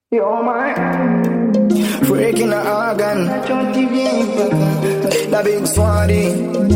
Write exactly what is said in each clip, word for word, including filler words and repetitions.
You're my freaking organ. The big swaddy.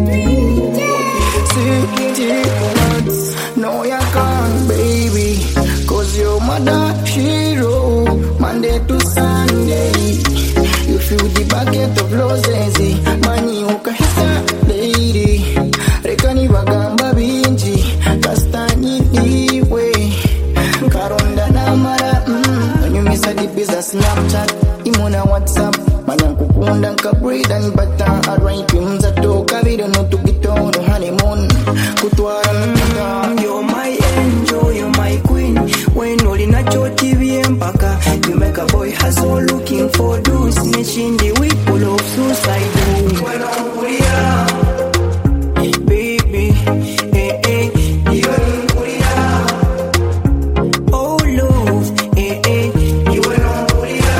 See, no you can't, baby. Cause you're my dark hero. Monday to Sunday. You fill the bucket of roses. Money ukahisa, lady. Rekani bagamba binji. Kastani niwe. Karonda na mara, mm. When you miss a deep is a Snapchat. Imona WhatsApp. Manang kukunda nka breed and bata. Arrange pimza toka video no to get on no honeymoon. Kutwara nanga. You're my angel, you're my queen. When all in a choti mpaka. You make a boy hustle looking for those. Nation the we pull of suicide. When I'm Korea, baby, eh eh, you're in Korea. Oh love, eh eh, you're in Korea.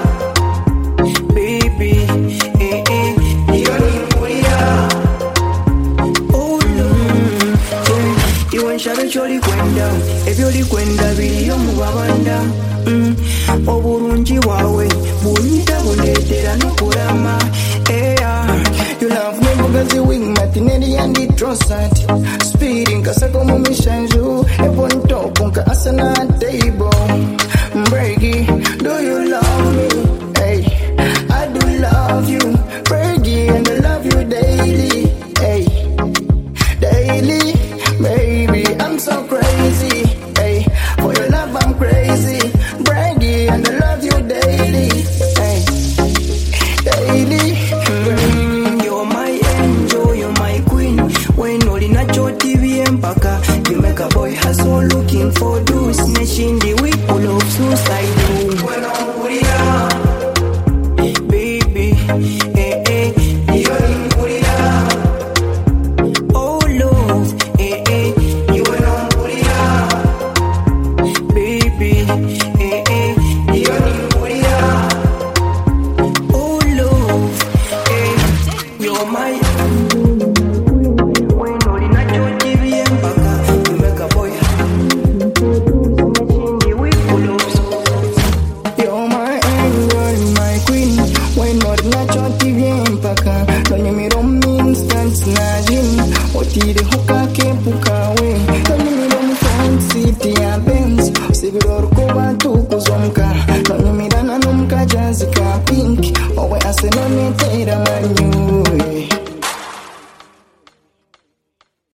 Baby, eh eh, you're in Korea. Oh love, yeah, you ain't shabby chori kwenda. If you're kwenda video mubabanda. Mm, oburungi wawe bunyita bunetera nokurama. You love me because you wing matineri and the trosat. Speeding kasako mumishanju. Ebon top unka asana table. Bragi, do you love me? Hey, I do love you. Bragi, and I love you daily. Hey, daily, baby, I'm so crazy. Hey, for your love I'm crazy. Bragi, and I love you daily. Hey, daily. Mm, you're my angel, you're my queen. When all in a choti mpaka. You make a boy hustle looking for those. Nation the we pull of suicide. When I'm Korea, baby, eh eh, you're in Korea. Oh love, eh eh, you're in Korea. Baby, eh eh, you're in Korea. Oh love, eh, you're my when all in a choti mpaka. You make a boy nation the we pull of suicide. You're my angel, my queen. When not nacho T V mpaka. Donye miro instant snajin. Oti de hoka ke pukawe. Donye miro fancy tia Benz. Siguro